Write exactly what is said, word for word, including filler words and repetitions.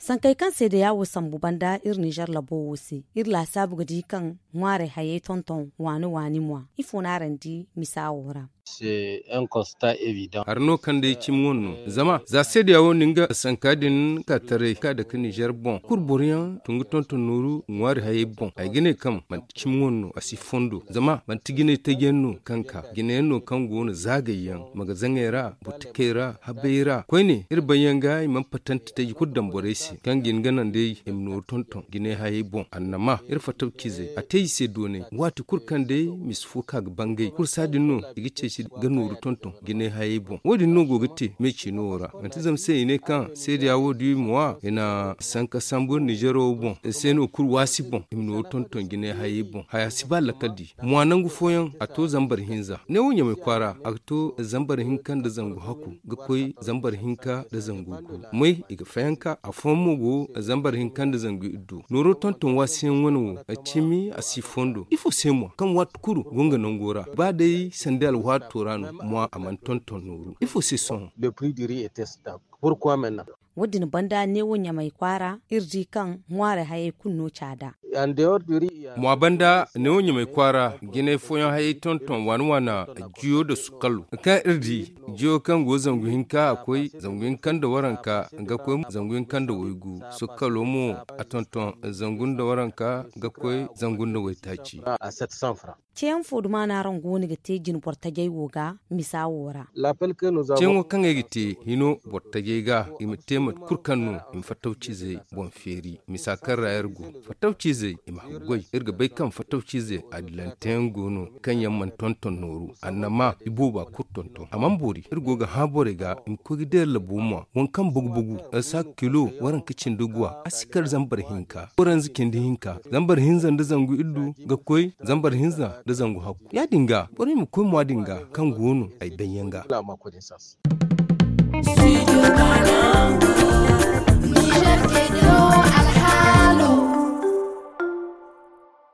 sankai kan sai da yawo sambu banda ir Niger labo wose ir la sabu gadi kan ngware haye tonton wani wani mwa ifo na randi misawora. C'est un constat évident. Arno kan da ci monno zama za sai da yawo ninga sankadin ka tare ka da kan Niger bon kurboriyan tungu tonton nuru ngware haye bon ay gine kam man ci monno asi fondo zama man tigine te genno kanka gine no kan gona zagayen magazangera butikera habeira koine ir bayanga man patanta te kuddan boresi kan gin ganan dai imno tonton gine haye bon annama ir fataw kize atei se done wati kurkan dai misfuka ga bangai kursadin no igice shi ganuru tonton gine haye bon wodi no gogete meci no wora antizam sai ne kan sai da yawo du mois ina sanka sambo Nigero bon sai no kur wasi bon imno tonton gine haye bon haya sibala kadi mo nangu foyan ato zambar hinza ne wonya mai kwara ato zambar hinkan da zangu haku ga koi zambar hinka da zangu ku mai iga fayanka a fomo go zambar hinkan da zangu iddu noro tonton wasiyan wani a cimi a sifondo ifo semo kan wat kuru gonga nongora ba dai sandal wat torano mo aman tonton noro ifo se son Le prix du riz était stable. Pourquoi maintenant? Wadin banda ne wonya mai kwara irji kan ngware haye kunno chada. En dehors du riz, il y a- mo banda ne wonya mai kwara gine foyan haye tonton wani wana jiyo da sukalu kan irdi jiyo kan go zangu hinka akwai zangu hinkan da waranka ga koi zangu hinkan da waigu sukalu mo a tonton zangun da waranka ga koi zangun da waitaci à sept cents francs. Ciyan foduma na ran goni ga tejin portagei woga misawora. L'appel que nous avons cengo kan egite hino bottage ga imitema kurkanu im fatauci zai bon feri misakar rayargu fatauci zai im hagoi irga bai kan fatauci zai adilanten gono kan yamman tonton noru annama ibuba kurtonton amman bori irgo ga habore ga im kogi der labuma won kan bugbugu asa kilo waran kicin duguwa asikar zambar hinka waran zikin hinka zambar hinzan da zangu iddu ga koi zambar hinza da zangu haku ya dinga bori mu koi mu dinga kan gono ai danyanga la ma connaissance.